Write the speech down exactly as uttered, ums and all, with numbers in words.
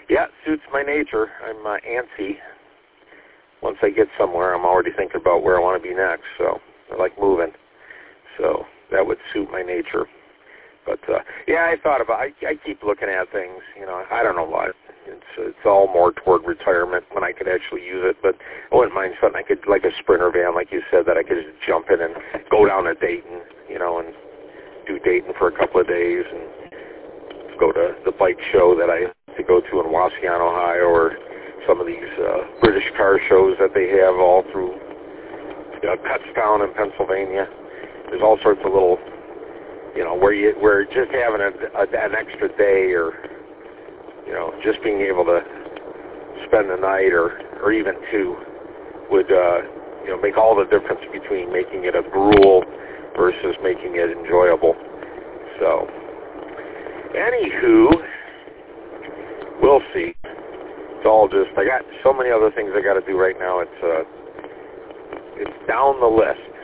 Yeah, it suits my nature. I'm uh, antsy. Once I get somewhere, I'm already thinking about where I want to be next. So I like moving. So that would suit my nature. But uh, yeah, I thought about. I, I keep looking at things. You know, I don't know what. It's it's all more toward retirement when I could actually use it. But I wouldn't mind something I could, like a Sprinter van, like you said, that I could just jump in and go down to Dayton. You know, and do Dayton for a couple of days and go to the bike show that I to go to in Wasion, Ohio, or some of these uh, British car shows that they have all through uh, Kutztown in Pennsylvania. There's all sorts of little, you know, where you where just having a, a, an extra day, or you know, just being able to spend the night or or even two would uh, you know make all the difference between making it a gruel versus making it enjoyable. So, anywho, we'll see. It's all just, I got so many other things I got to do right now. It's uh, it's down the list.